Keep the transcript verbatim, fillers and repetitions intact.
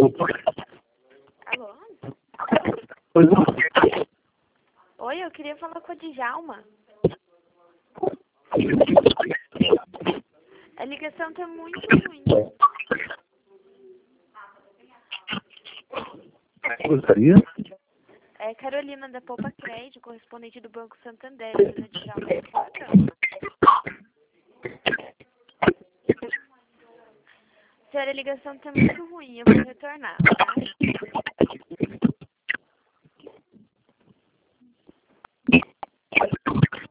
Alô? Oi, Oi, eu queria falar com a Djalma. A ligação tá muito ruim. gostaria? É Carolina da Poupa Crédito, correspondente do Banco Santander. A Djalma é importante. Senhora, a ligação tá muito ruim, eu vou retornar, tá?